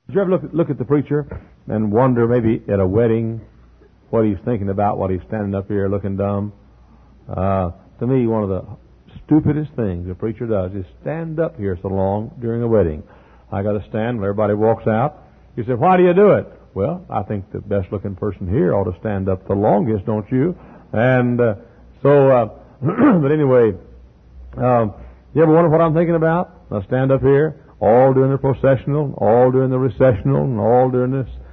Did you ever look at the preacher and wonder maybe at a wedding what he's thinking about, what he's standing up here looking dumb? To me, one of the stupidest things a preacher does is stand up here so long during a wedding. I got to stand when everybody walks out. You say, why do you do it? Well, I think the best looking person here ought to stand up the longest, don't you? And but anyway, you ever wonder what I'm thinking about? I stand up here all during the processional, all during the recessional, and all during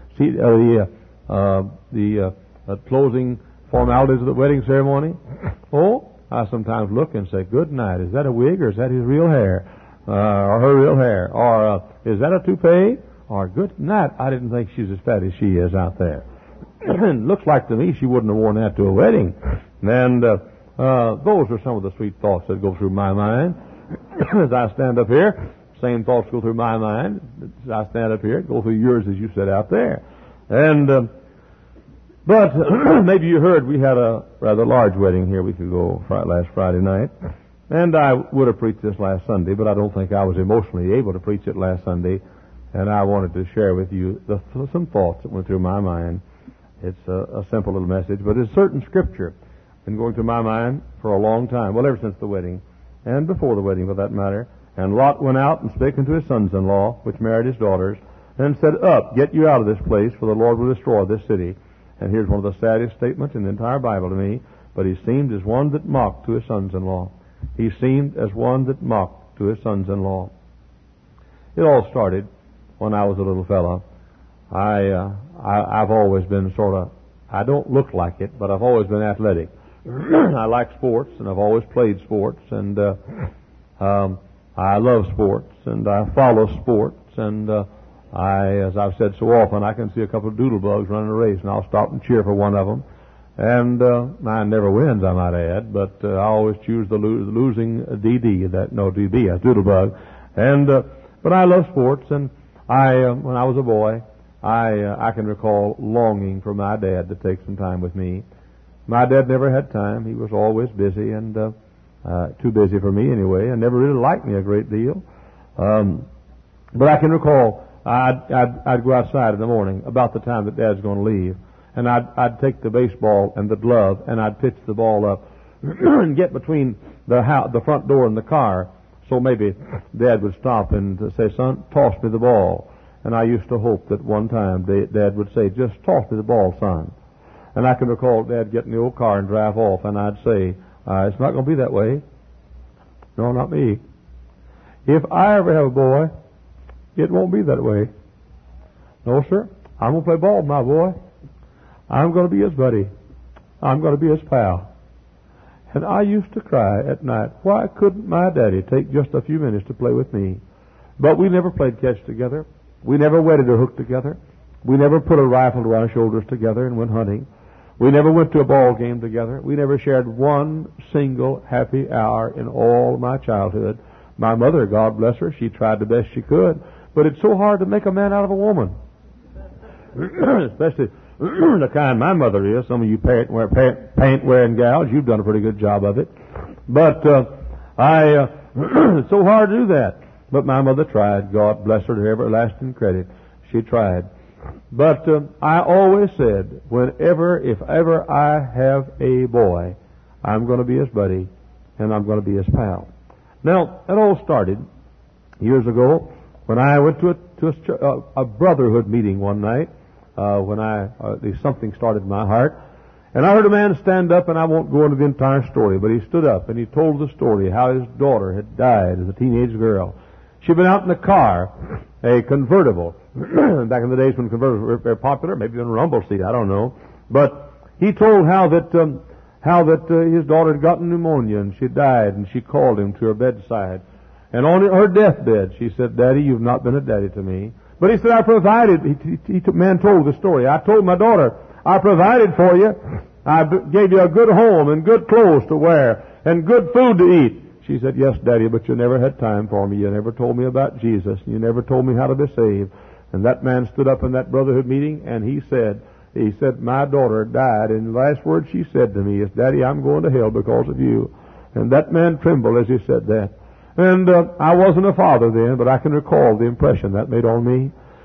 the closing formalities of the wedding ceremony. Oh, I sometimes look and say, good night, is that a wig or is that his real hair? Or her real hair? Or is that a toupee? Or good night, I didn't think she's as fat as she is out there. Looks like to me she wouldn't have worn that to a wedding. And those are some of the sweet thoughts that go through my mind as I stand up here. Same thoughts go through my mind as I stand up here, go through yours as you sit out there. And but maybe you heard we had a rather large wedding here a week ago, last Friday night. And I would have preached this last Sunday, but I don't think I was emotionally able to preach it last Sunday. And I wanted to share with you some thoughts that went through my mind. It's a simple little message, but it's certain scripture been going through my mind for a long time. Well, ever since the wedding, and before the wedding for that matter. And Lot went out and spake unto his sons-in-law, which married his daughters, and said, Up, get you out of this place, for the Lord will destroy this city. And here's one of the saddest statements in the entire Bible to me. But he seemed as one that mocked to his sons-in-law. He seemed as one that mocked to his sons-in-law. It all started when I was a little fellow. I've always been I don't look like it, but I've always been athletic. I like sports, and I've always played sports, and I love sports, and I follow sports, and as I've said so often, I can see a couple of doodlebugs running a race, and I'll stop and cheer for one of them. And mine never wins, I might add, but I always choose the losing DB, DB, that's doodlebug. And but I love sports, and when I was a boy, I can recall longing for my dad to take some time with me. My dad never had time. He was always busy, and too busy for me anyway, and never really liked me a great deal. But I can recall I'd go outside in the morning about the time that Dad's going to leave, and I'd take the baseball and the glove, and I'd pitch the ball up and get between the front door and the car, so maybe Dad would stop and say, Son, toss me the ball. And I used to hope that one time Dad would say, just toss me the ball, son. And I can recall Dad getting the old car and drive off, and I'd say, it's not going to be that way. No, not me. If I ever have a boy, it won't be that way. No, sir. I'm going to play ball with my boy. I'm going to be his buddy. I'm going to be his pal. And I used to cry at night, why couldn't my daddy take just a few minutes to play with me? But we never played catch together. We never wetted a hook together. We never put a rifle to our shoulders together and went hunting. We never went to a ball game together. We never shared one single happy hour in all my childhood. My mother, God bless her, she tried the best she could. But it's so hard to make a man out of a woman. Especially the kind my mother is. Some of you paint-wearing gals, you've done a pretty good job of it. But it's so hard to do that. But my mother tried. God bless her to everlasting credit. She tried. But I always said, if ever I have a boy, I'm going to be his buddy, and I'm going to be his pal. Now, it all started years ago when I went to a brotherhood meeting one night, when something started in my heart. And I heard a man stand up, and I won't go into the entire story, but he stood up and he told the story how his daughter had died as a teenage girl. She'd been out in a car, a convertible. Back in the days when convertibles were very popular, maybe in a rumble seat, I don't know. But he told how that his daughter had gotten pneumonia and she died, and she called him to her bedside. And on her deathbed, she said, Daddy, you've not been a daddy to me. But he said, I provided. Man told the story. I told my daughter, I provided for you. I gave you a good home and good clothes to wear and good food to eat. She said, yes, Daddy, but you never had time for me. You never told me about Jesus. You never told me how to be saved. And that man stood up in that brotherhood meeting, and he said, my daughter died, and the last word she said to me is, Daddy, I'm going to hell because of you. And that man trembled as he said that. And I wasn't a father then, but I can recall the impression that made on me.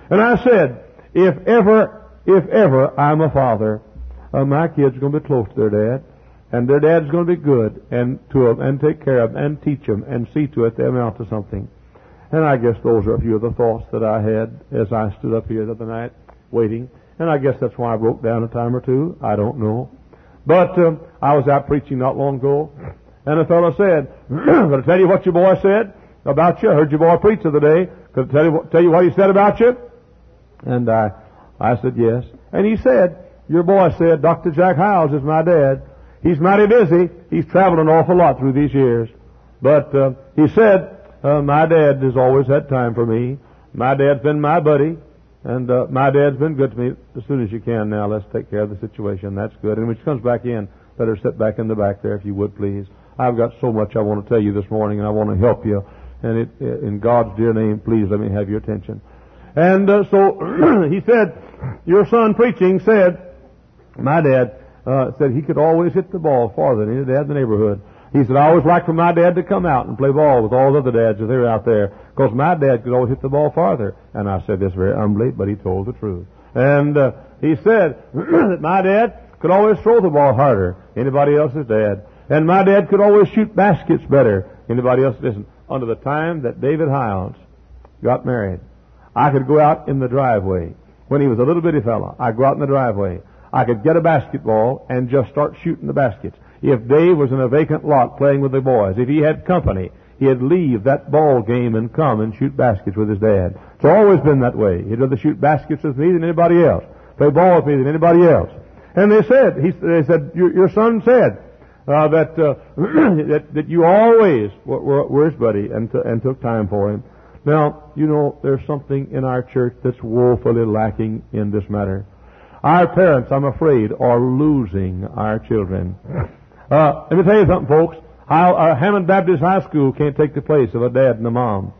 And I said, if ever I'm a father, my kids are going to be close to their dad, and their dad's going to be good and to them and take care of them and teach them and see to it they amount to something. And I guess those are a few of the thoughts that I had as I stood up here the other night waiting. And I guess that's why I broke down a time or two. I don't know. But I was out preaching not long ago, and a fellow said, "Could I tell you what your boy said about you? I heard your boy preach the other day. Could I tell you what he said about you?" And I said, "Yes." And he said, "Your boy said, Dr. Jack Hiles is my dad. He's mighty busy. He's traveled an awful lot through these years. But he said, my dad has always had time for me. My dad's been my buddy. And my dad's been good to me. As soon as you can now, let's take care of the situation." That's good. And when she comes back in, let her sit back in the back there, if you would, please. I've got so much I want to tell you this morning, and I want to help you. And in God's dear name, please let me have your attention. And so he said, your son preaching said, my dad said he could always hit the ball farther than any dad in the neighborhood. He said, I always liked for my dad to come out and play ball with all the other dads if they were out there, because my dad could always hit the ball farther. And I said this very humbly, but he told the truth. And he said that my dad could always throw the ball harder than anybody else's dad. And my dad could always shoot baskets better than anybody else. Listen, under the time that David Hiles got married, I could go out in the driveway. When he was a little bitty fella, I'd go out in the driveway. I could get a basketball and just start shooting the baskets. If Dave was in a vacant lot playing with the boys, if he had company, he'd leave that ball game and come and shoot baskets with his dad. It's always been that way. He'd rather shoot baskets with me than anybody else, play ball with me than anybody else. And they said, your son said that you always were his buddy and took time for him. Now, you know, there's something in our church that's woefully lacking in this matter. Our parents, I'm afraid, are losing our children. Let me tell you something, folks. Hammond Baptist High School can't take the place of a dad and a mom.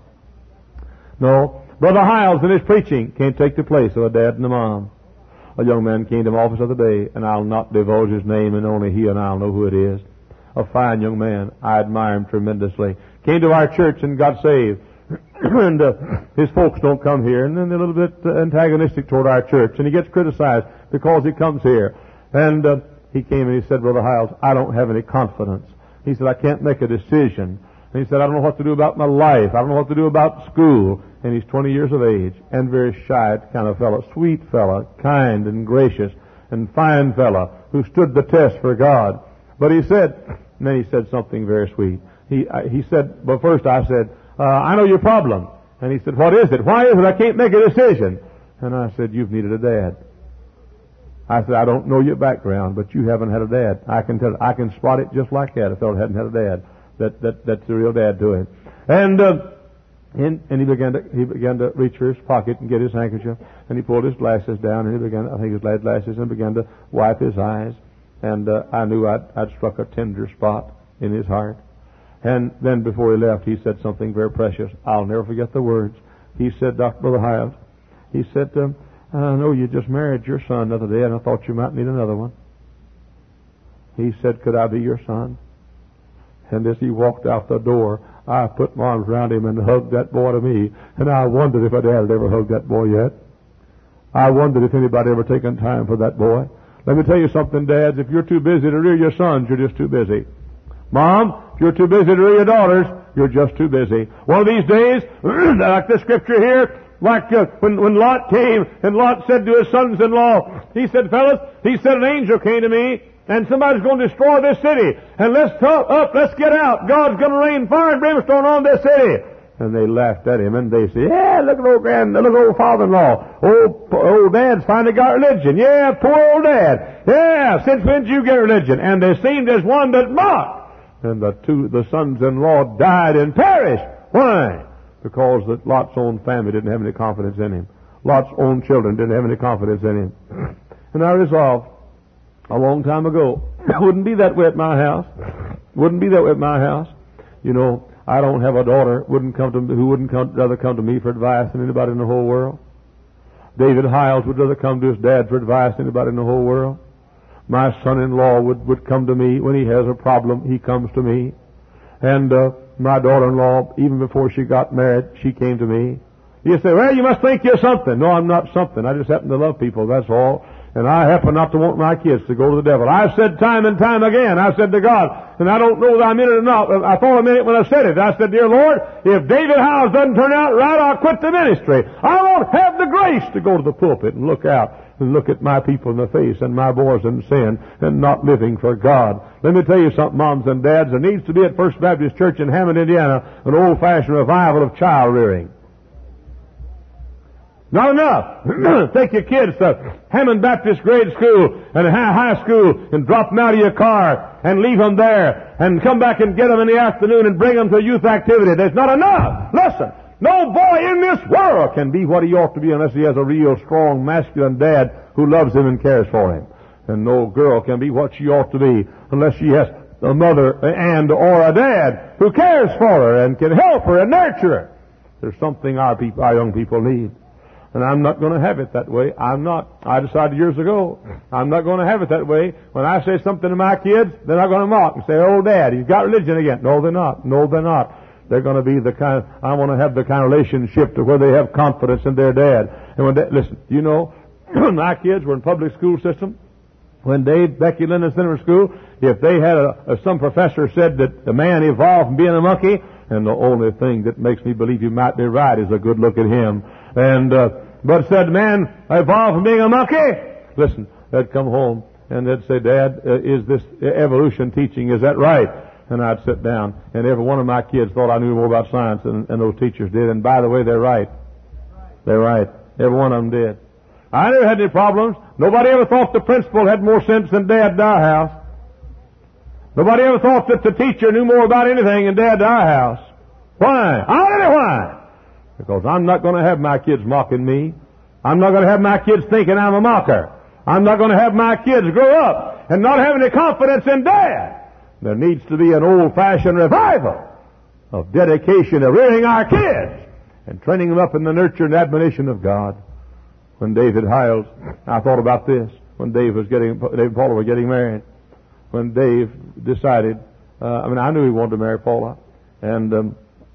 No. Brother Hiles in his preaching can't take the place of a dad and a mom. A young man came to my office the other day, and I'll not divulge his name, and only he and I'll know who it is. A fine young man. I admire him tremendously. Came to our church and got saved. And his folks don't come here, and then they're a little bit antagonistic toward our church, and he gets criticized because he comes here. And he came and he said, Brother Hiles, I don't have any confidence. He said, I can't make a decision. And he said, I don't know what to do about my life. I don't know what to do about school. And he's 20 years of age and very shy kind of fellow, sweet fellow, kind and gracious and fine fellow who stood the test for God. But he said, and then he said something very sweet. He said, but first I said, I know your problem. And he said, what is it? Why is it I can't make a decision? And I said, you've needed a dad. I said, I don't know your background, but you haven't had a dad. I can tell. I can spot it just like that. If fellow hadn't had a dad, that's the real dad to him. And he began to reach for his pocket and get his handkerchief, and he pulled his glasses down, and he began, I think his lead glasses, and began to wipe his eyes. And I knew I'd struck a tender spot in his heart. And then before he left, he said something very precious. I'll never forget the words. He said, Dr. Brother Hiles, he said, I know you just married your son the other day, and I thought you might need another one. He said, could I be your son? And as he walked out the door, I put my arms around him and hugged that boy to me. And I wondered if a dad had ever hugged that boy yet. I wondered if anybody ever taken time for that boy. Let me tell you something, dads. If you're too busy to rear your sons, you're just too busy. Mom, if you're too busy to rear your daughters, you're just too busy. One of these days, like this scripture here, like when Lot came and Lot said to his sons-in-law, he said, fellas, he said, an angel came to me and somebody's going to destroy this city. And let's get out. God's going to rain fire and brimstone on this city. And they laughed at him and they said, yeah, look at old father-in-law. Old dad's finally got religion. Yeah, poor old dad. Yeah, since when did you get religion? And they seemed as one that mocked. And the sons-in-law died and perished. Why? Because Lot's own family didn't have any confidence in him. Lot's own children didn't have any confidence in him. And I resolved a long time ago, it wouldn't be that way at my house. Wouldn't be that way at my house. You know, I don't have a daughter who wouldn't rather come to me for advice than anybody in the whole world. David Hiles would rather come to his dad for advice than anybody in the whole world. My son-in-law would come to me when he has a problem. He comes to me. And my daughter-in-law, even before she got married, she came to me. You say, well, you must think you're something. No, I'm not something. I just happen to love people, that's all. And I happen not to want my kids to go to the devil. I've said time and time again, I said to God, and I don't know that I meant it or not. I thought I meant it when I said it. I said, dear Lord, if David Howes doesn't turn out right, I'll quit the ministry. I won't have the grace to go to the pulpit and look out and look at my people in the face and my boys in sin and not living for God. Let me tell you something, moms and dads. There needs to be at First Baptist Church in Hammond, Indiana, an old-fashioned revival of child rearing. Not enough. Take your kids to Hammond Baptist grade school and high school and drop them out of your car and leave them there and come back and get them in the afternoon and bring them to a youth activity. There's not enough. Listen, no boy in this world can be what he ought to be unless he has a real strong masculine dad who loves him and cares for him. And no girl can be what she ought to be unless she has a mother and or a dad who cares for her and can help her and nurture her. There's something our young people need. And I'm not going to have it that way. I'm not. I decided years ago, I'm not going to have it that way. When I say something to my kids, they're not going to mock and say, oh, Dad, he's got religion again. No, they're not. No, they're not. They're going to be the kind, I want to have the kind of relationship to where they have confidence in their dad. And when listen, you know, my kids were in public school system. When Becky, Linda, Center School, if they had some professor said that the man evolved from being a monkey, and the only thing that makes me believe you might be right is a good look at him. And, but said, man evolved from being a monkey. Listen, they'd come home and they'd say, Dad, is this evolution teaching, is that right? And I'd sit down, and every one of my kids thought I knew more about science than those teachers did. And by the way, they're right. They're right. Every one of them did. I never had any problems. Nobody ever thought the principal had more sense than Dad at our house. Nobody ever thought that the teacher knew more about anything than Dad at our house. Why? I'll tell you why. Because I'm not going to have my kids mocking me. I'm not going to have my kids thinking I'm a mocker. I'm not going to have my kids grow up and not have any confidence in Dad. There needs to be an old-fashioned revival of dedication to rearing our kids and training them up in the nurture and admonition of God. When David Hiles, I thought about this, when Dave and Paula were getting married. When Dave decided, I knew he wanted to marry Paula, and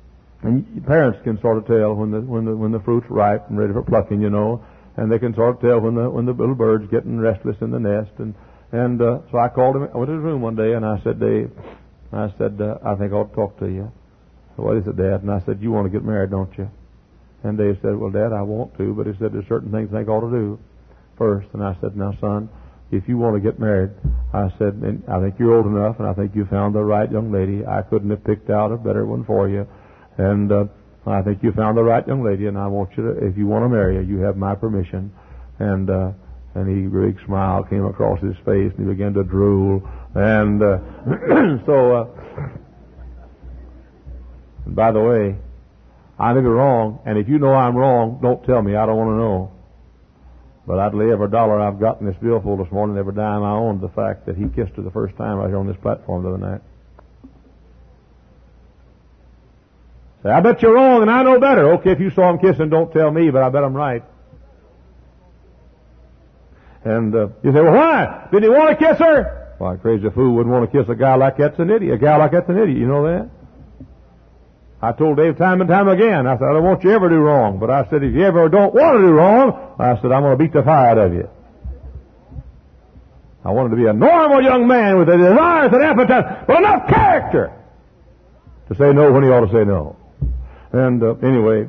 parents can sort of tell when the fruit's ripe and ready for plucking, you know, and they can sort of tell when the little bird's getting restless in the nest. And so I called him. I went to his room one day and I said, Dave, I think I ought to talk to you. What is it, Dad? And I said, you want to get married, don't you? And Dave said, well, Dad, I want to, but he said there's certain things I think I ought to do first. And I said, now, son, if you want to get married, I said, and I think you're old enough, and I think you found the right young lady. I couldn't have picked out a better one for you. And I think you found the right young lady, and I want you to, if you want to marry her, you have my permission. And he, a big smile came across his face, and he began to drool. And and by the way, I may be wrong, and if you know I'm wrong, don't tell me. I don't want to know. But I'd lay every dollar I've got in this billfold this morning, every dime I own, the fact that he kissed her the first time right here on this platform the other night. Say, I bet you're wrong and I know better. Okay, if you saw him kissing, don't tell me, but I bet I'm right. And you say, well, why? Did he want to kiss her? Why, a crazy fool wouldn't want to kiss a guy like that's an idiot. A guy like that's an idiot, you know that? I told Dave time and time again, I said, I don't want you ever do wrong. But I said, if you ever don't want to do wrong, I said, I'm going to beat the fire out of you. I wanted to be a normal young man with a desires and appetite, but enough character to say no when he ought to say no. And anyway,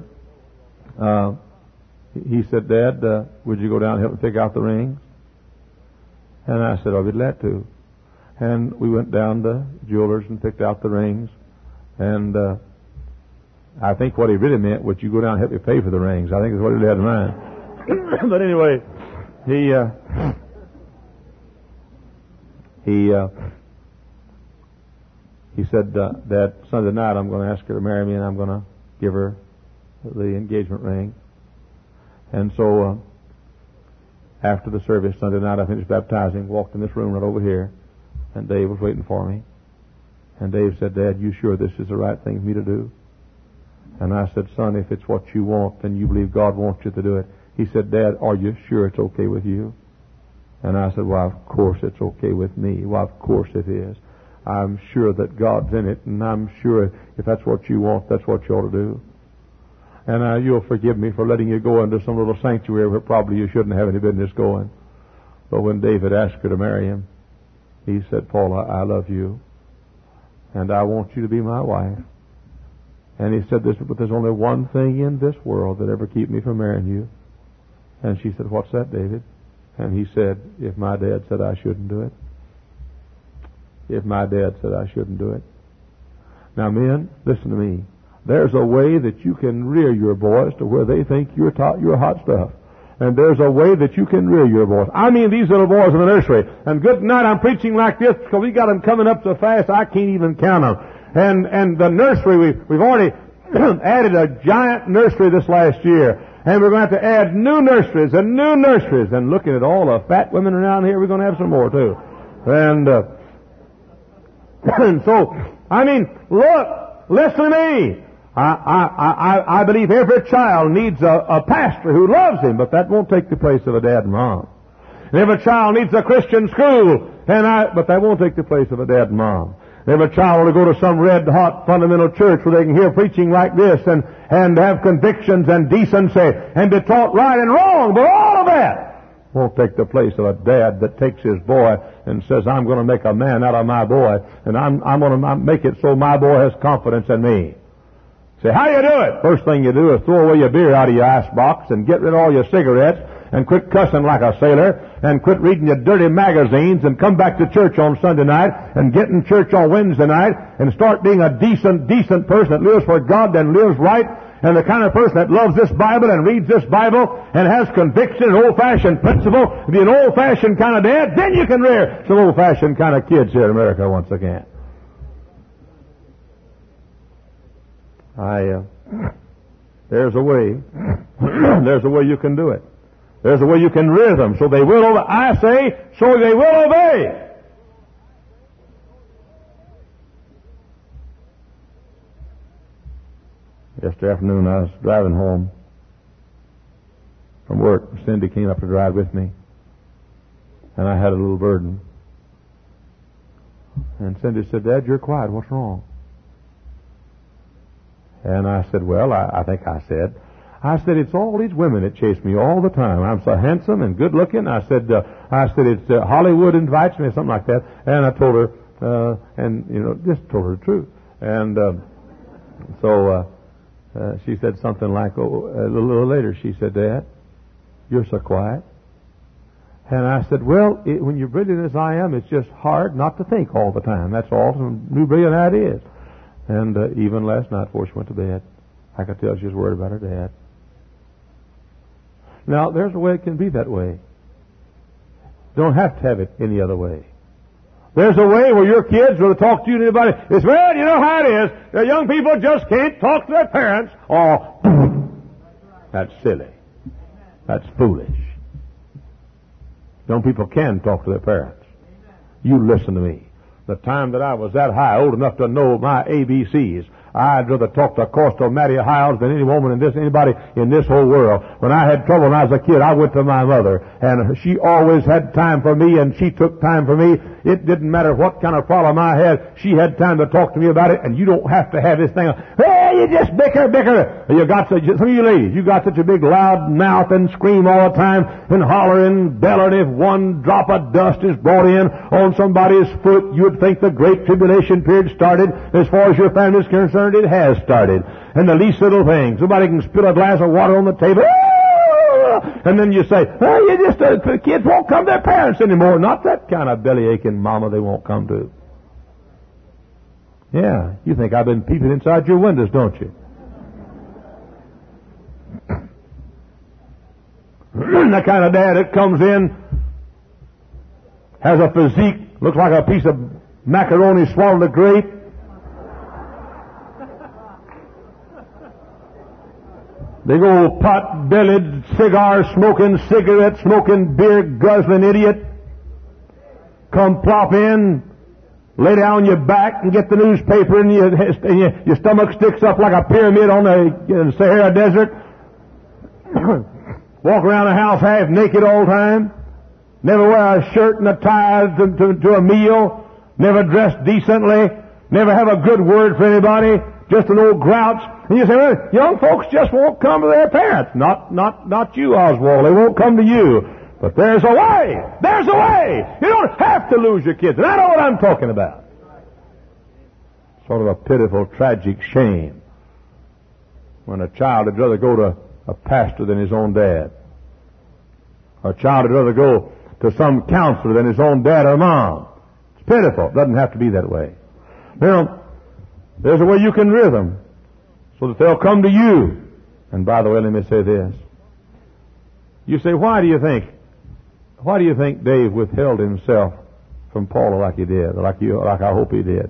he said, Dad, would you go down and help me pick out the rings? And I said, I'll be glad to. And we went down to jewelers and picked out the rings. And I think what he really meant was you go down and help me pay for the rings. I think that's what he had in mind. But anyway, he said that Sunday night I'm going to ask her to marry me and I'm going to give her the engagement ring. And so after the service Sunday night, I finished baptizing, walked in this room right over here, and Dave was waiting for me. And Dave said, Dad, you sure this is the right thing for me to do? And I said, son, if it's what you want, then you believe God wants you to do it. He said, Dad, are you sure it's okay with you? And I said, well, of course it's okay with me. Well, of course it is. I'm sure that God's in it, and I'm sure if that's what you want, that's what you ought to do. And you'll forgive me for letting you go into some little sanctuary where probably you shouldn't have any business going. But when David asked her to marry him, he said, Paula, I love you, and I want you to be my wife. And he said this, but there's only one thing in this world that ever keep me from marrying you. And she said, what's that, David? And he said, if my dad said I shouldn't do it. If my dad said I shouldn't do it. Now, men, listen to me. There's a way that you can rear your boys to where they think you're hot stuff. And there's a way that you can rear your boys. I mean these little boys in the nursery. And good night, I'm preaching like this because we got them coming up so fast I can't even count them. And the nursery, we've already added a giant nursery this last year. And we're going to have to add new nurseries and new nurseries. And looking at all the fat women around here, we're going to have some more too. And so, I mean, look, listen to me. I believe every child needs a pastor who loves him, but that won't take the place of a dad and mom. And every child needs a Christian school, but that won't take the place of a dad and mom. Every child will go to some red-hot fundamental church where they can hear preaching like this and have convictions and decency and be taught right and wrong, but all of that won't take the place of a dad that takes his boy and says, I'm going to make a man out of my boy, and I'm going to make it so my boy has confidence in me. Say, how do you do it? First thing you do is throw away your beer out of your icebox and get rid of all your cigarettes and quit cussing like a sailor and quit reading your dirty magazines and come back to church on Sunday night and get in church on Wednesday night and start being a decent person that lives for God and lives right and the kind of person that loves this Bible and reads this Bible and has conviction and old-fashioned principle. Be an old-fashioned kind of dad, then you can rear some old-fashioned kind of kids here in America once again. There's a way. There's a way you can do it. There's a way you can rear them so they will obey. I say, so they will obey. Yesterday afternoon I was driving home from work. Cindy came up to drive with me. And I had a little burden. And Cindy said, Dad, you're quiet. What's wrong? And I said, well, I think I said, it's all these women that chase me all the time. I'm so handsome and good looking. I said, it's Hollywood invites me, something like that. And I told her, just told her the truth. And so she said something like, a little later, she said, Dad, you're so quiet. And I said, well, when you're brilliant as I am, it's just hard not to think all the time. That's all some new brilliant ideas. And even last night before she went to bed, I could tell she was worried about her dad. Now, there's a way it can be that way. Don't have to have it any other way. There's a way where your kids will talk to you and anybody. It's, well, you know how it is. The young people just can't talk to their parents. Oh, that's silly. That's foolish. Young people can talk to their parents. You listen to me. The time that I was that high, old enough to know my ABCs, I'd rather talk to Coastal Mattie Hiles than anybody in this whole world. When I had trouble when I was a kid, I went to my mother, and she always had time for me, and she took time for me. It didn't matter what kind of problem I had. She had time to talk to me about it, and you don't have to have this thing. Hey, you just bicker. Some of you ladies, you got such a big loud mouth and scream all the time and holler and bellow, and if one drop of dust is brought in on somebody's foot, you'd think the Great Tribulation period started. As far as your family is concerned, it has started. And the least little thing, somebody can spill a glass of water on the table, and then you say, oh, the kids won't come to their parents anymore. Not that kind of belly-aching mama they won't come to. Yeah, you think I've been peeping inside your windows, don't you? The kind of dad that comes in, has a physique, looks like a piece of macaroni swallowed a grape. Big old pot-bellied, cigar-smoking, cigarette-smoking, beer-guzzling idiot. Come plop in, lay down on your back and get the newspaper and your stomach sticks up like a pyramid on the Sahara Desert. Walk around the house half naked all the time. Never wear a shirt and a tie to a meal. Never dress decently. Never have a good word for anybody. Just an old grouch. And you say, well, young folks just won't come to their parents. Not you, Oswald. They won't come to you. But there's a way. There's a way. You don't have to lose your kids. And I know what I'm talking about. Sort of a pitiful, tragic shame when a child would rather go to a pastor than his own dad. Or a child would rather go to some counselor than his own dad or mom. It's pitiful. It doesn't have to be that way. Now, there's a way you can rear them so that they'll come to you. And by the way, let me say this. You say, why do you think Dave withheld himself from Paula like he did, like I hope he did?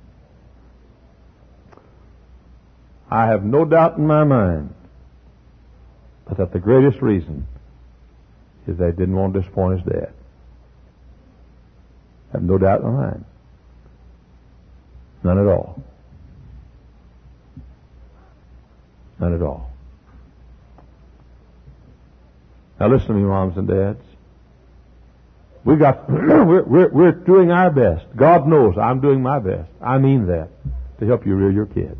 I have no doubt in my mind but that the greatest reason is they didn't want to disappoint his dad. I have no doubt in my mind. None at all. None at all. Now listen to me, moms and dads. We're doing our best. God knows I'm doing my best. I mean that, to help you rear your kids.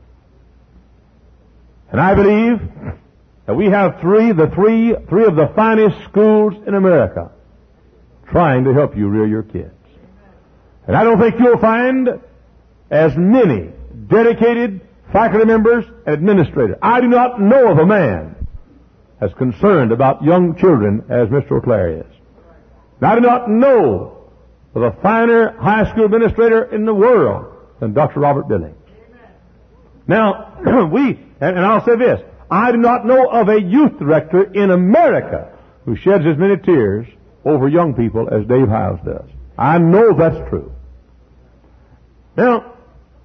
And I believe that we have three of the finest schools in America trying to help you rear your kids. And I don't think you'll find as many dedicated faculty members and administrators. I do not know of a man as concerned about young children as Mr. O'Clery is. And I do not know of a finer high school administrator in the world than Dr. Robert Billings. Now, and I'll say this, I do not know of a youth director in America who sheds as many tears over young people as Dave Hiles does. I know that's true. Now,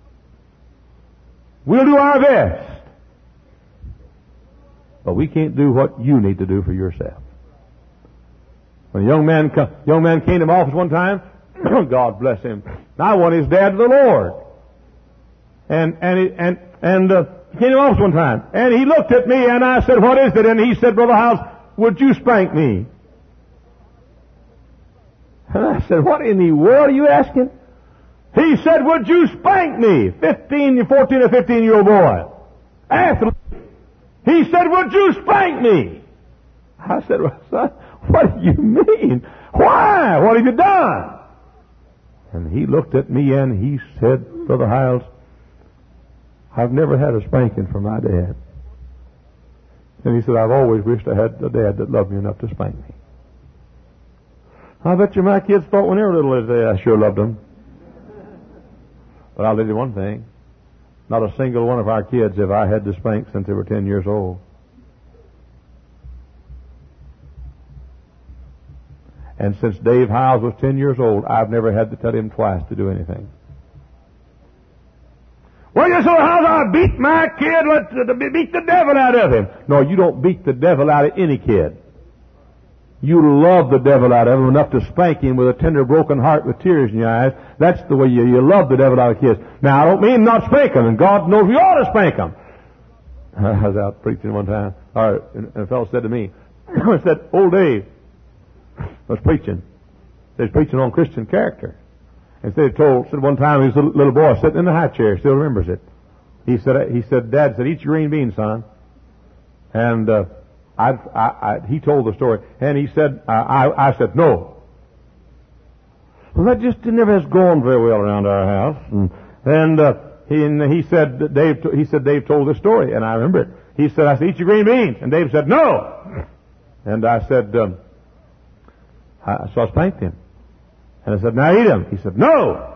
we'll do our best, but we can't do what you need to do for yourself. When a young man came to my office one time, God bless him, I won his dad to the Lord. And he came to my office one time, and he looked at me, and I said, what is it? And he said, Brother Hiles, would you spank me? And I said, what in the world are you asking? He said, would you spank me? 14 or 15-year-old boy. Athlete. He said, would you spank me? I said, well, son, what do you mean? Why? What have you done? And he looked at me and he said, Brother Hiles, I've never had a spanking from my dad. And he said, I've always wished I had a dad that loved me enough to spank me. I bet you my kids thought when they were little, I sure loved them. But I'll tell you one thing. Not a single one of our kids have I had to spank since they were 10 years old. And since Dave Hiles was 10 years old, I've never had to tell him twice to do anything. Well, you saw how I beat my kid, beat the devil out of him. No, you don't beat the devil out of any kid. You love the devil out of him enough to spank him with a tender, broken heart with tears in your eyes. That's the way you love the devil out of kids. Now, I don't mean not spank them, and God knows we ought to spank them. I was out preaching one time, and a fellow said to me, he said, old Dave was preaching. He was preaching on Christian character. And said one time his little boy sitting in the high chair, still remembers it. He said, Dad said, eat your green beans, son. And he told the story, and he said, I said, no. Well, that just never has gone very well around our house. And he said, Dave told this story, and I remember it. He said, I said, eat your green beans. And Dave said, no. And I said, so I spanked him. And I said, now eat them. He said, no.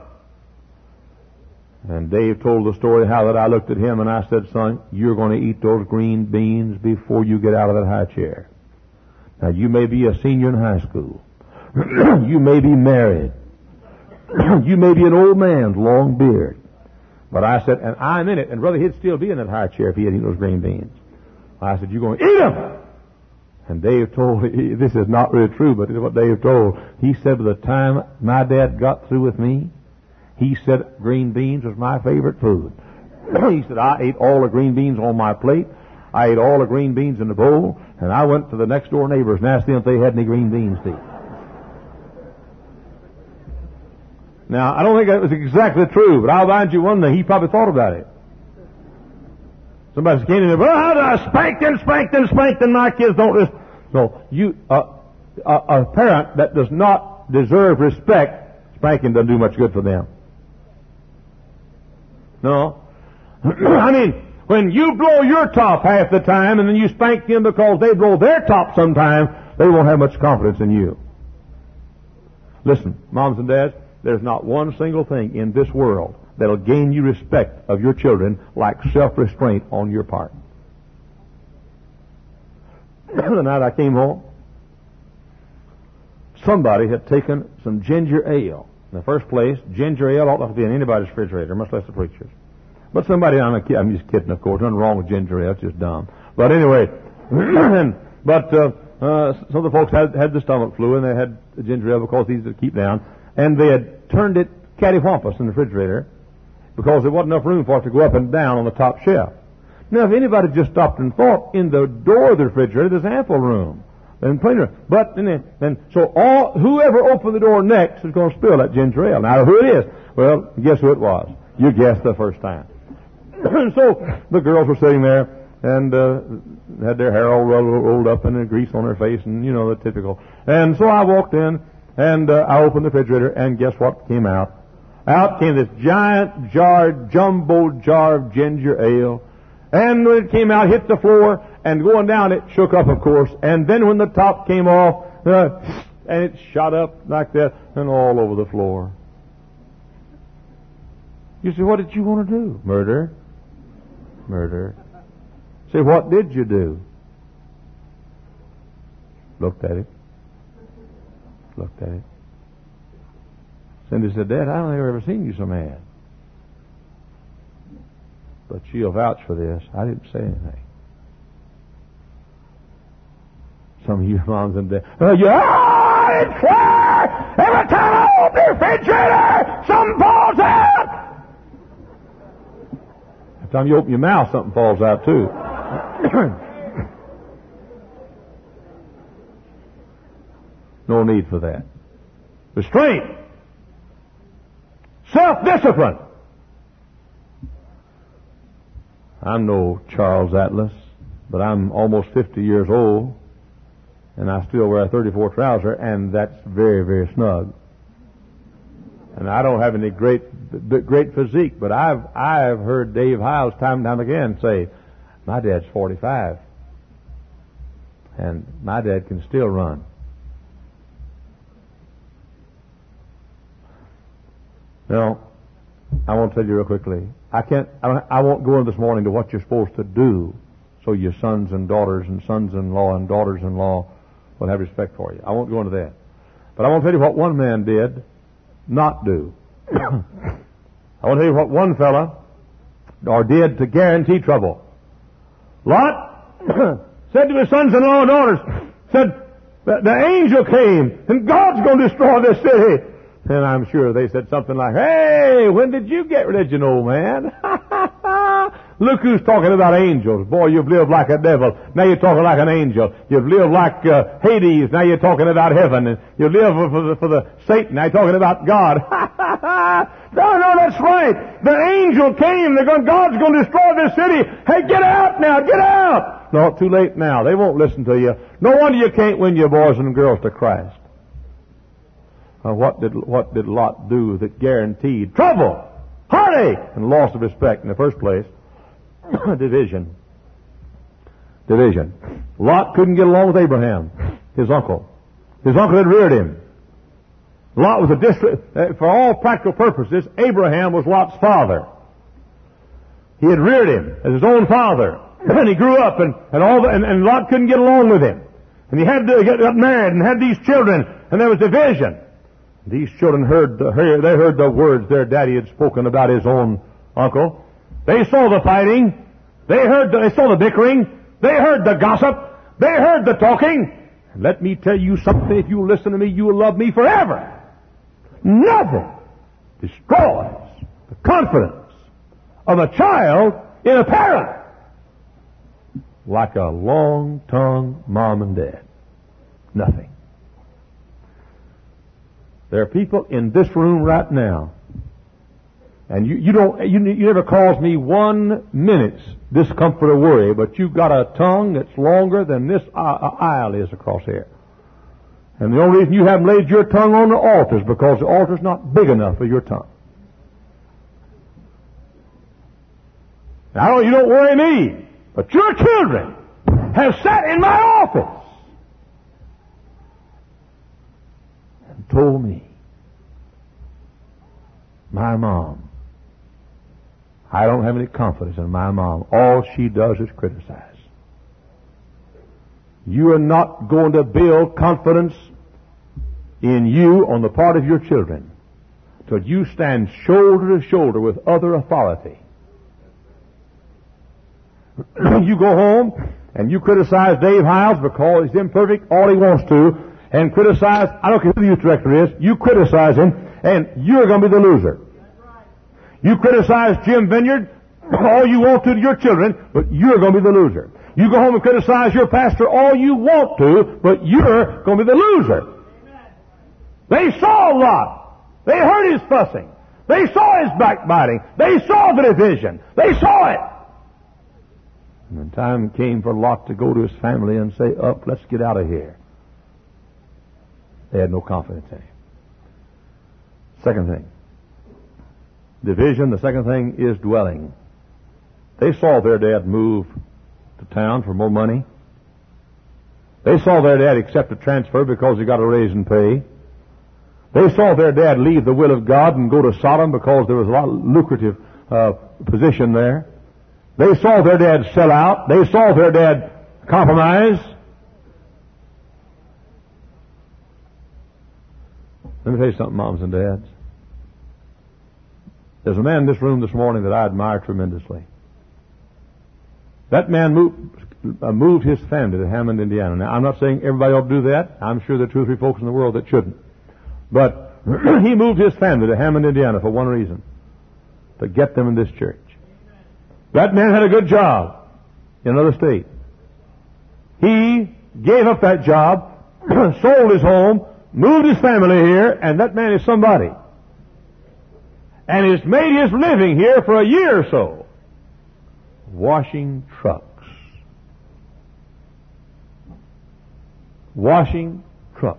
And Dave told the story how that I looked at him and I said, son, you're going to eat those green beans before you get out of that high chair. Now, you may be a senior in high school. You may be married. You may be an old man with a long beard. But I said, and I'm in it, and brother, he'd still be in that high chair if he had eaten those green beans. I said, you're going to eat them. And Dave told, this is not really true, but this is what Dave told. He said, by the time my dad got through with me, he said green beans was my favorite food. He said, I ate all the green beans on my plate. I ate all the green beans in the bowl, and I went to the next door neighbors and asked them if they had any green beans to eat. Now, I don't think that was exactly true, but I'll find you one thing. He probably thought about it. Somebody came to me, well, how do I spanked and my kids don't listen. So a parent that does not deserve respect, spanking doesn't do much good for them. No. I mean, when you blow your top half the time and then you spank them because they blow their top sometime, they won't have much confidence in you. Listen, moms and dads, there's not one single thing in this world that'll gain you respect of your children like self-restraint on your part. The night I came home, somebody had taken some ginger ale. In the first place, ginger ale ought not to be in anybody's refrigerator, much less the preacher's. But somebody, I'm just kidding, of course. Nothing wrong with ginger ale. It's just dumb. But anyway, some of the folks had the stomach flu, and they had the ginger ale because it's easy to keep down. And they had turned it cattywampus in the refrigerator because there wasn't enough room for it to go up and down on the top shelf. Now, if anybody just stopped and thought, in the door of the refrigerator, there's ample room. And plenty of room. But, so whoever opened the door next is going to spill that ginger ale. Now, who it is? Well, guess who it was? You guessed the first time. So the girls were sitting there and had their hair all rolled up and grease on their face and, the typical. And so I walked in and I opened the refrigerator and guess what came out? Out came this giant jumbo jar of ginger ale. And when it came out, hit the floor, and going down it shook up, of course. And then when the top came off, and it shot up like that and all over the floor. You say, what did you want to do? Murder. Say, what did you do? Looked at it. Cindy said, Dad, I don't think I've ever seen you so mad. But she'll vouch for this. I didn't say anything. Some of you moms and dads, it's fire! Every time I open the refrigerator, something falls out! Every time you open your mouth, something falls out too. No need for that. Restraint. Self-discipline. I'm no Charles Atlas, but I'm almost 50 years old, and I still wear a 34 trouser, and that's very, very snug. And I don't have any great physique, but I've heard Dave Hiles time and time again say, my dad's 45, and my dad can still run. Now, I want to tell you real quickly, I won't go in this morning to what you're supposed to do so your sons and daughters and sons-in-law and daughters-in-law will have respect for you. I won't go into that. But I want to tell you what one man did not do. I want to tell you what one fella did to guarantee trouble. Lot said to his sons-in-law and daughters, said, the angel came and God's going to destroy this city. And I'm sure they said something like, hey, when did you get religion, old man? Look who's talking about angels. Boy, you've lived like a devil. Now you're talking like an angel. You've lived like Hades. Now you're talking about heaven. And you live for the Satan. Now you're talking about God. No, that's right. The angel came. God's going to destroy this city. Hey, get out now. Get out. No, too late now. They won't listen to you. No wonder you can't win your boys and girls to Christ. What did Lot do that guaranteed trouble, heartache, and loss of respect in the first place? Division. Lot couldn't get along with Abraham, his uncle. His uncle had reared him. Lot was for all practical purposes, Abraham was Lot's father. He had reared him as his own father. And he grew up and Lot couldn't get along with him. And he had to get married and had these children, and there was division. These children heard the words their daddy had spoken about his own uncle. They saw the fighting. They saw the bickering. They heard the gossip. They heard the talking. And let me tell you something. If you listen to me, you will love me forever. Nothing destroys the confidence of a child in a parent like a long-tongued mom and dad. Nothing. There are people in this room right now, And you never cause me 1 minute's discomfort or worry, but you've got a tongue that's longer than this aisle is across here. And the only reason you haven't laid your tongue on the altar is because the altar's not big enough for your tongue. Now, you don't worry me, but your children have sat in my office and told me, my mom, I don't have any confidence in my mom. All she does is criticize. You are not going to build confidence in you on the part of your children till you stand shoulder to shoulder with other authority. You go home and you criticize Dave Hiles because he's imperfect, all he wants to, and criticize, I don't care who the youth director is, you criticize him, and you're going to be the loser. You criticize Jim Vineyard all you want to your children, but you're going to be the loser. You go home and criticize your pastor all you want to, but you're going to be the loser. They saw Lot. They heard his fussing. They saw his backbiting. They saw the division. They saw it. And the time came for Lot to go to his family and say, up, let's get out of here. They had no confidence in him. Second thing. Division. The second thing is dwelling. They saw their dad move to town for more money. They saw their dad accept a transfer because he got a raise in pay. They saw their dad leave the will of God and go to Sodom because there was a lot of lucrative position there. They saw their dad sell out. They saw their dad compromise. Let me tell you something, moms and dads. There's a man in this room this morning that I admire tremendously. That man moved his family to Hammond, Indiana. Now, I'm not saying everybody ought to do that. I'm sure there are 2 or 3 folks in the world that shouldn't. But he moved his family to Hammond, Indiana for one reason. To get them in this church. That man had a good job in another state. He gave up that job, sold his home, moved his family here, and that man is somebody. And has made his living here for a year or so. Washing trucks. Washing trucks.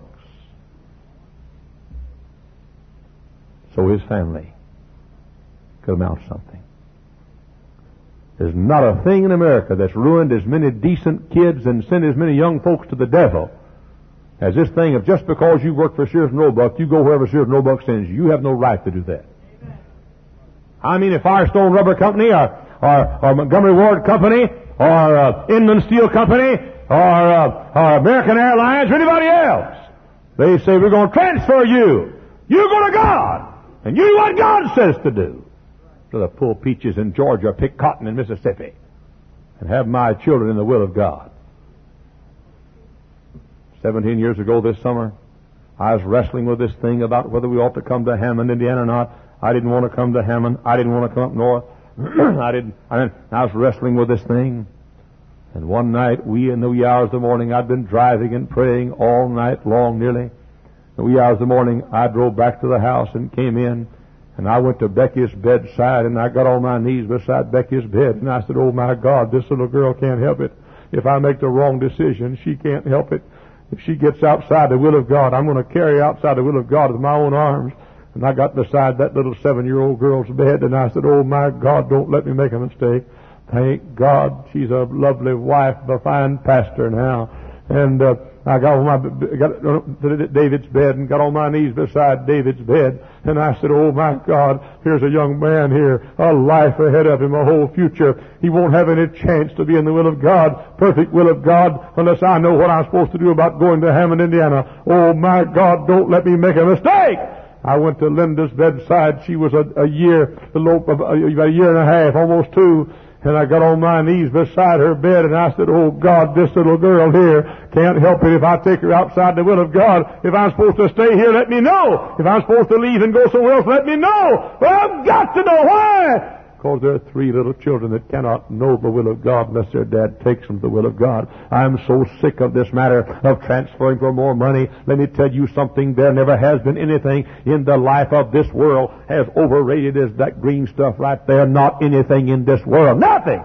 So his family could amount to something. There's not a thing in America that's ruined as many decent kids and sent as many young folks to the devil as this thing of just because you work for Sears and Roebuck, you go wherever Sears and Roebuck sends you. You have no right to do that. Amen. I mean, if Firestone Rubber Company or Montgomery Ward Company or Inland Steel Company or American Airlines or anybody else, they say, we're going to transfer you. You go to God and you do what God says to do. So to pull peaches in Georgia or pick cotton in Mississippi and have my children in the will of God. 17 years ago this summer, I was wrestling with this thing about whether we ought to come to Hammond, Indiana or not. I didn't want to come to Hammond. I didn't want to come up north. I was wrestling with this thing. And one night, in the wee hours of the morning, I'd been driving and praying all night long nearly. In the wee hours of the morning, I drove back to the house and came in. And I went to Becky's bedside, and I got on my knees beside Becky's bed, and I said, oh, my God, this little girl can't help it. If I make the wrong decision, she can't help it. If she gets outside the will of God, I'm going to carry her outside the will of God with my own arms. And I got beside that little 7-year-old girl's bed, and I said, oh, my God, don't let me make a mistake. Thank God she's a lovely wife of a fine pastor now. And I got to David's bed and got on my knees beside David's bed. And I said, oh, my God, here's a young man here, a life ahead of him, a whole future. He won't have any chance to be in the will of God, perfect will of God, unless I know what I'm supposed to do about going to Hammond, Indiana. Oh, my God, don't let me make a mistake. I went to Linda's bedside. She was a year and a half, almost 2. And I got on my knees beside her bed, and I said, oh, God, this little girl here can't help it if I take her outside the will of God. If I'm supposed to stay here, let me know. If I'm supposed to leave and go somewhere else, let me know. But I've got to know why. because there are 3 little children that cannot know the will of God unless their dad takes them to the will of God. I'm so sick of this matter of transferring for more money. Let me tell you something. There never has been anything in the life of this world as overrated as that green stuff right there. Not anything in this world. Nothing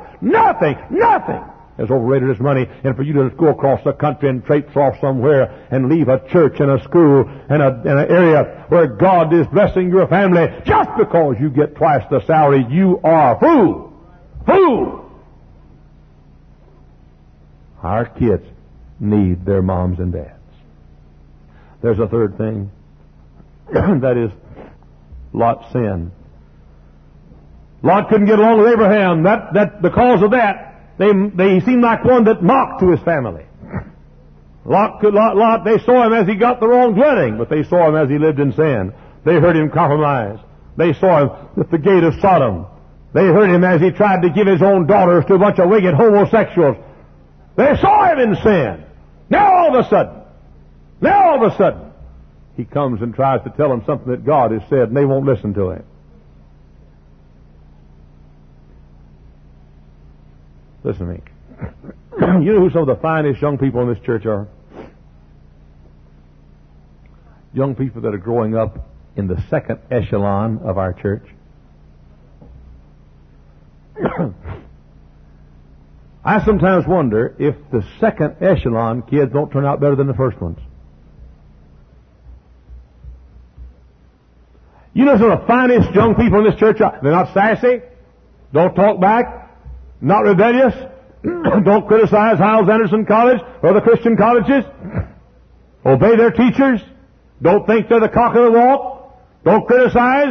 as overrated as money. And for you to go across the country and traipse off somewhere and leave a church and a school and an area where God is blessing your family just because you get twice the salary, you are a fool. Fool! Our kids need their moms and dads. There's a third thing. That is Lot's sin. Lot couldn't get along with Abraham. Because of that, they seemed like one that mocked to his family. Lot, they saw him as he got the wrong dwelling, but they saw him as he lived in sin. They heard him compromise. They saw him at the gate of Sodom. They heard him as he tried to give his own daughters to a bunch of wicked homosexuals. They saw him in sin. Now all of a sudden, he comes and tries to tell them something that God has said, and they won't listen to him. Listen to me. You know who some of the finest young people in this church are? Young people that are growing up in the second echelon of our church. I sometimes wonder if the second echelon kids don't turn out better than the first ones. You know some of the finest young people in this church are, they're not sassy, don't talk back, not rebellious, don't criticize Hyles Anderson College or the Christian colleges, obey their teachers, don't think they're the cock of the walk, don't criticize.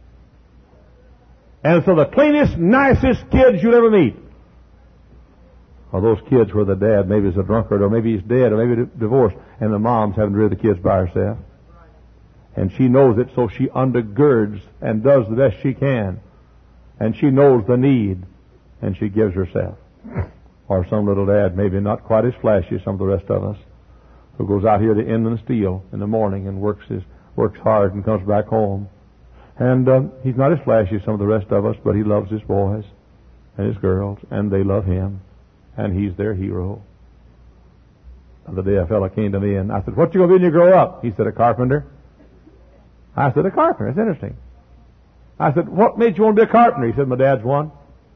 And so the cleanest, nicest kids you'll ever meet are those kids where the dad maybe is a drunkard, or maybe he's dead, or maybe divorced, and the mom's having to rear the kids by herself. And she knows it, so she undergirds and does the best she can. And she knows the need, and she gives herself. Or some little dad, maybe not quite as flashy as some of the rest of us, who goes out here to Inland Steel in the morning and works hard and comes back home. And he's not as flashy as some of the rest of us, but he loves his boys and his girls, and they love him, and he's their hero. The other day a fellow came to me and I said, "What you going to be when you grow up?" He said, "A carpenter." I said, "A carpenter? That's interesting." I said, "What made you want to be a carpenter?" He said, "My dad's one."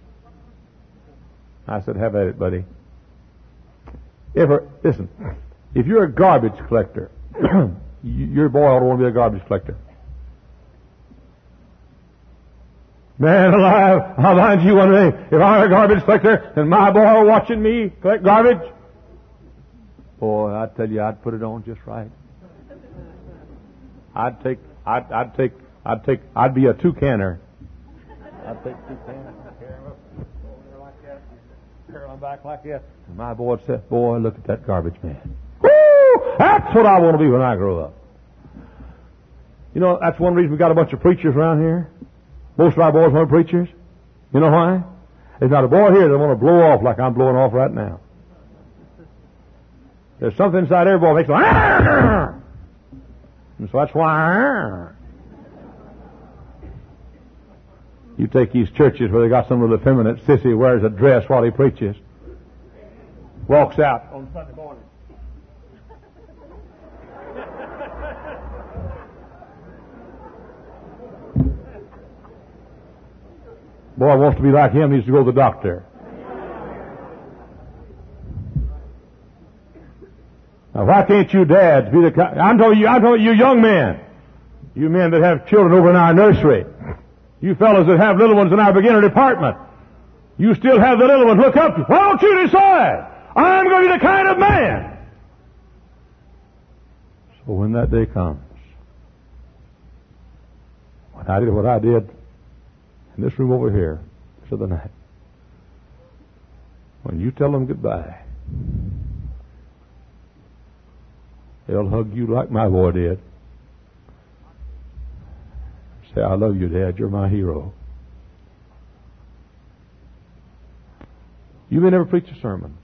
I said, "Have at it, buddy." Listen, if you're a garbage collector, your boy ought to want to be a garbage collector. Man alive, I'll find you one day. If I were a garbage collector and my boy were watching me collect garbage, boy, I tell you, I'd put it on just right. I'd be a two-canner. I'd take 2 cans, carry them up over there like that, carry them back like that. And my boy would say, "Boy, look at that garbage man. Woo! That's what I want to be when I grow up." You know, that's one reason we got a bunch of preachers around here. Most of our boys want preachers. You know why? There's not a boy here that want to blow off like I'm blowing off right now. There's something inside every boy that makes them, "Arr!" And so that's why. You take these churches where they got some little effeminate sissy wears a dress while he preaches, walks out on Sunday morning. Boy wants to be like him, needs to go to the doctor. Now, why can't you dads be the kind? I'm talking you young men, you men that have children over in our nursery, you fellows that have little ones in our beginner department, you still have the little ones look up to you. Why don't you decide? I'm going to be the kind of man. So when that day comes, when I did what I did in this room over here for the night, when you tell them goodbye, they'll hug you like my boy did. Say, "I love you, Dad. You're my hero." You may never preach a sermon.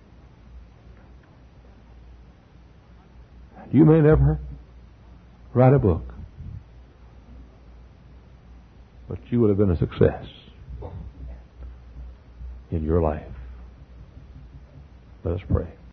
You may never write a book. But you would have been a success in your life. Let us pray.